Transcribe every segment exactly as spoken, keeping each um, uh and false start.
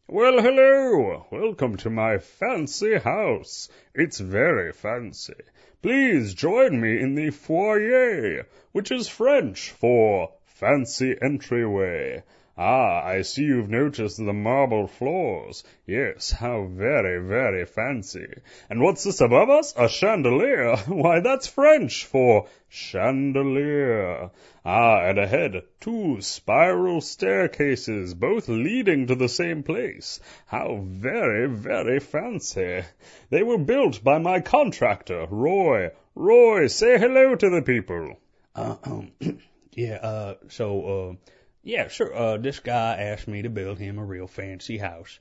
Well, hello! Welcome to my fancy house. It's very fancy. Please join me in the foyer, which is French for fancy entryway. Ah, I see you've noticed the marble floors. Yes, how very, very fancy. And what's this above us? A chandelier. Why, that's French for chandelier. Ah, and ahead, two spiral staircases, both leading to the same place. How very, very fancy. They were built by my contractor, Roy. Roy, say hello to the people. Uh, um, yeah, uh, so, uh, yeah, sure, uh, this guy asked me to build him a real fancy house.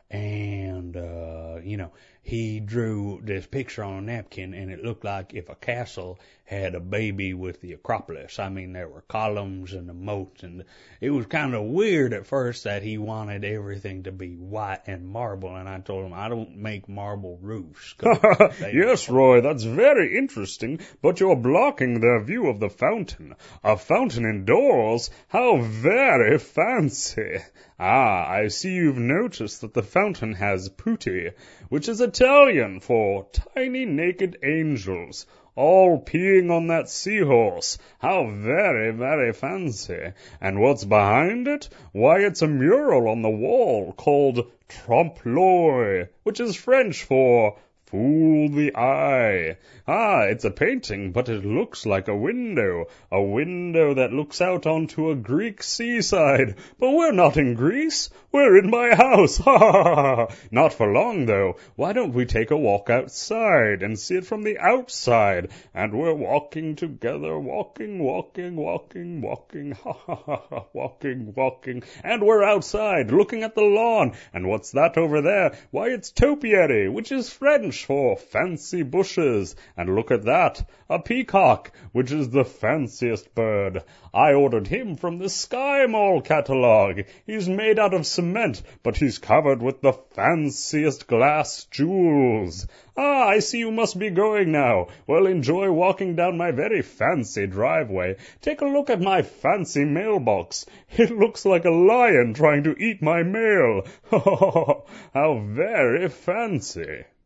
And, uh, you know, he drew this picture on a napkin, and it looked like if a castle had a baby with the Acropolis. I mean, there were columns and a moat, and it was kind of weird at first that he wanted everything to be white and marble, and I told him I don't make marble roofs. Yes, Roy, that's very interesting, but you're blocking their view of the fountain. A fountain indoors? How very fancy. Ah, I see you've noticed that the fountain has putti, which is Italian for tiny naked angels, all peeing on that seahorse. How very, very fancy. And what's behind it? Why, it's a mural on the wall called trompe-l'oeil, which is French for fool the eye. Ah, it's a painting, but it looks like a window, a window that looks out onto a Greek seaside. But we're not in Greece. We're in my house. Ha ha ha! Not for long, though. Why don't we take a walk outside and see it from the outside? And we're walking together, walking, walking, walking, walking, ha ha ha ha, walking, walking. And we're outside, looking at the lawn. And what's that over there? Why, it's topiary, which is French for fancy bushes. And look at that, a peacock, which is the fanciest bird. I ordered him from the Sky Mall catalogue. He's made out of cement, but he's covered with the fanciest glass jewels. Ah, I see you must be going now. Well, enjoy walking down my very fancy driveway. Take a look at my fancy mailbox. It looks like a lion trying to eat my mail. How very fancy.